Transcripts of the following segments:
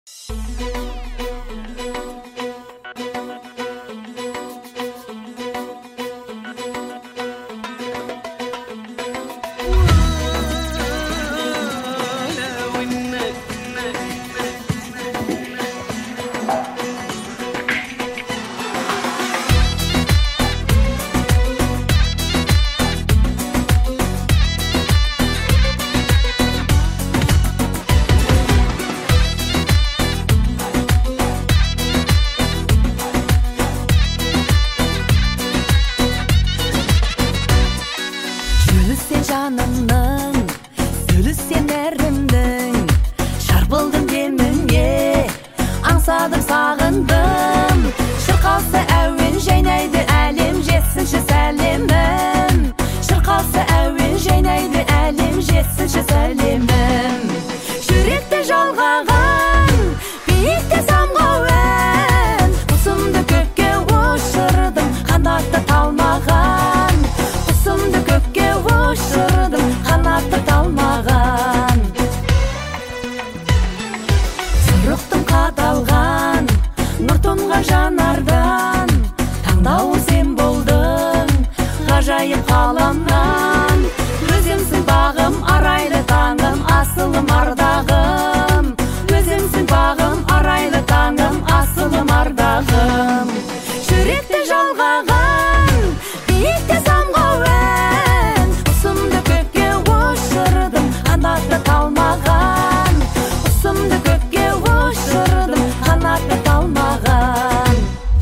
Canımның, sülüsen erimдің, şarpıldım demіңе, аңсадым сағындым, шырқалса әуен жайнайды әлем, жетсінші сәлемім, шырқалса әуен жайнайды әлем, жетсінші сәлемім. Жүректі жалғаған, биікте самғауын, құсымды көкке ұшырдым, қанатты талмаған, құсымды көкке ұшырдым, қанатты талмаған. Сұрықтым қадалған, нұр тұнған жанардан, таңдауы сен болдың, ғажайып қаламнан. Өзімсің бағым, арайлы таңым, асылым ардағым. Өзімсің бағым, арайлы таңым, асылым ардағым. Жүректі жалғаған, биікте самғауын, құсымды көкке ұшырдым, қанатты талмаған. Құсымды көкке ұшырдым, қанатты талмаған.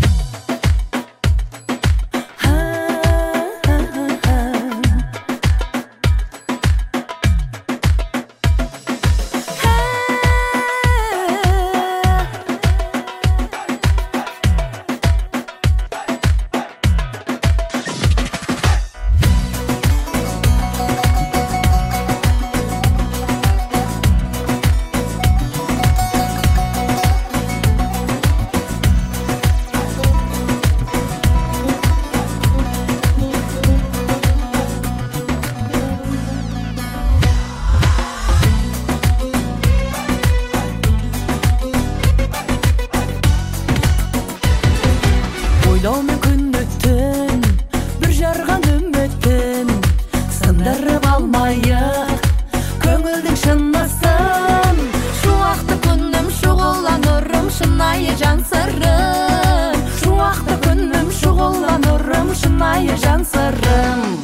Ойлаумен күн өттін, бір жарған үміттін, сындырып алмайық көңілдің шынысын. Шуақты күнім, шұғыланырым, шынайы жан сырым. Шуақты күнім, шұғыланырым, шынайы жан сырым.